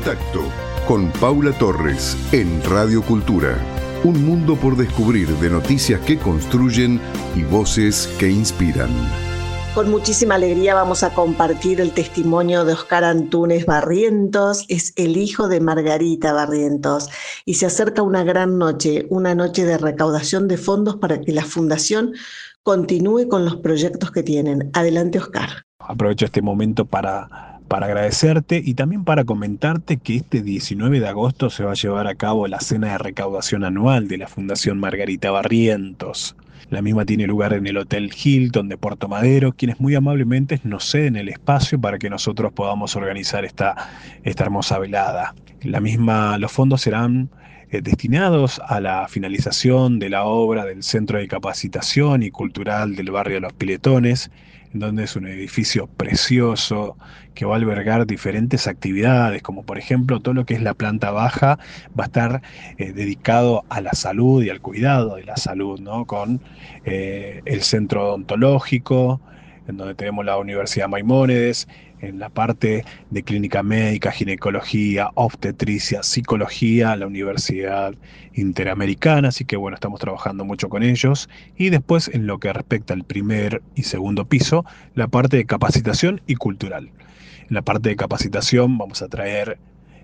Contacto con Paula Torres en Radio Cultura. Un mundo por descubrir de noticias que construyen y voces que inspiran. Con muchísima alegría vamos a compartir el testimonio de Oscar Antunes Barrientos. Es el hijo de Margarita Barrientos y se acerca una gran noche, una noche de recaudación de fondos para que la Fundación continúe con los proyectos que tienen. Adelante, Oscar. Aprovecho este momento para agradecerte y también para comentarte que este 19 de agosto se va a llevar a cabo la cena de recaudación anual de la Fundación Margarita Barrientos. La misma tiene lugar en el Hotel Hilton de Puerto Madero, quienes muy amablemente nos ceden el espacio para que nosotros podamos organizar esta hermosa velada. Los fondos serán destinados a la finalización de la obra del Centro de Capacitación y Cultural del barrio de Los Piletones, en donde es un edificio precioso que va a albergar diferentes actividades, como por ejemplo todo lo que es la planta baja va a estar dedicado a la salud y al cuidado de la salud, ¿no? Con el centro odontológico, en donde tenemos la Universidad Maimónides, en la parte de clínica médica, ginecología, obstetricia, psicología, la Universidad Interamericana, así que bueno, estamos trabajando mucho con ellos. Y después, en lo que respecta al primer y segundo piso, la parte de capacitación y cultural. En la parte de capacitación vamos a traer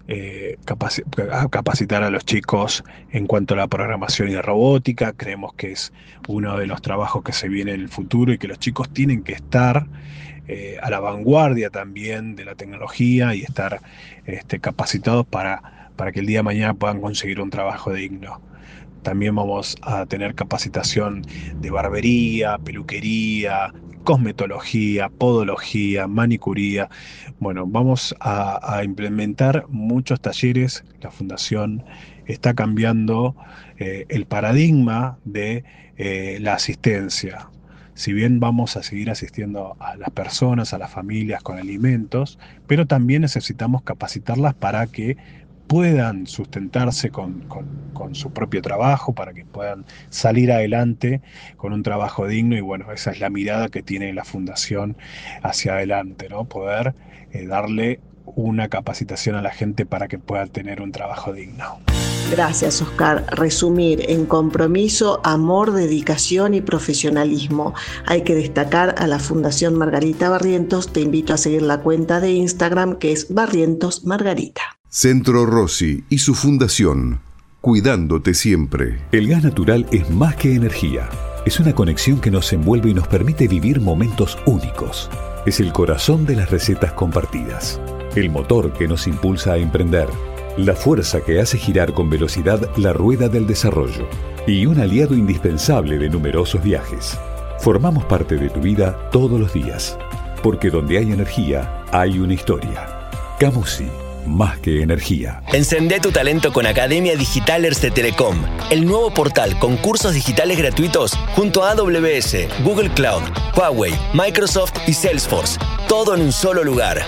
capacitar a los chicos en cuanto a la programación y robótica. Creemos que es uno de los trabajos que se viene en el futuro y que los chicos tienen que estar a la vanguardia también de la tecnología y estar capacitados para que el día de mañana puedan conseguir un trabajo digno. También vamos a tener capacitación de barbería, peluquería, cosmetología, podología, manicuría. Bueno, vamos a implementar muchos talleres. La Fundación está cambiando el paradigma de la asistencia. Si bien vamos a seguir asistiendo a las personas, a las familias con alimentos, pero también necesitamos capacitarlas para que puedan sustentarse con su propio trabajo, para que puedan salir adelante con un trabajo digno. Y bueno, esa es la mirada que tiene la Fundación hacia adelante, ¿no? Poder darle una capacitación a la gente para que pueda tener un trabajo digno. Gracias, Oscar. Resumir en compromiso, amor, dedicación y profesionalismo. Hay que destacar a la Fundación Margarita Barrientos. Te invito a seguir la cuenta de Instagram, que es Barrientos Margarita. Centro Rossi y su fundación, cuidándote siempre. El gas natural es más que energía. Es una conexión que nos envuelve y nos permite vivir momentos únicos. Es el corazón de las recetas compartidas. El motor que nos impulsa a emprender. La fuerza que hace girar con velocidad la rueda del desarrollo. Y un aliado indispensable de numerosos viajes. Formamos parte de tu vida todos los días. Porque donde hay energía, hay una historia. Camusi. Más que energía. Encendé tu talento con Academia Digitalers de Telecom, el nuevo portal con cursos digitales gratuitos junto a AWS, Google Cloud, Huawei, Microsoft y Salesforce. Todo en un solo lugar.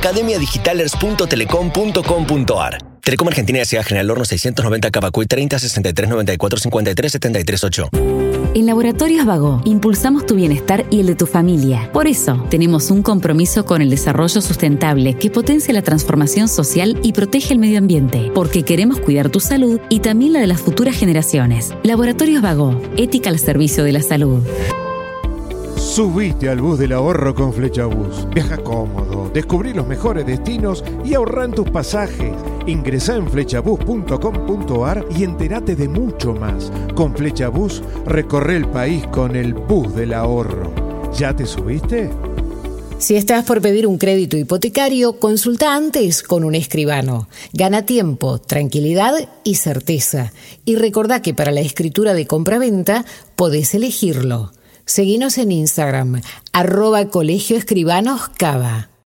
academiadigitalers.telecom.com.ar. Telecom Argentina S.A. General Horno 690 Cavacuy 30 63 94 53 73 8. En Laboratorios Vago impulsamos tu bienestar y el de tu familia. Por eso, tenemos un compromiso con el desarrollo sustentable que potencia la transformación social y protege el medio ambiente, porque queremos cuidar tu salud y también la de las futuras generaciones. Laboratorios Vago, ética al servicio de la salud. Subiste al bus del ahorro con Flechabús. Viaja cómodo, descubrí los mejores destinos y ahorrá en tus pasajes. Ingresá en flechabús.com.ar y entérate de mucho más. Con Flechabús recorre el país con el bus del ahorro. ¿Ya te subiste? Si estás por pedir un crédito hipotecario, consulta antes con un escribano. Gana tiempo, tranquilidad y certeza. Y recordá que para la escritura de compraventa podés elegirlo. Seguinos en Instagram, @colegioescribanoscava.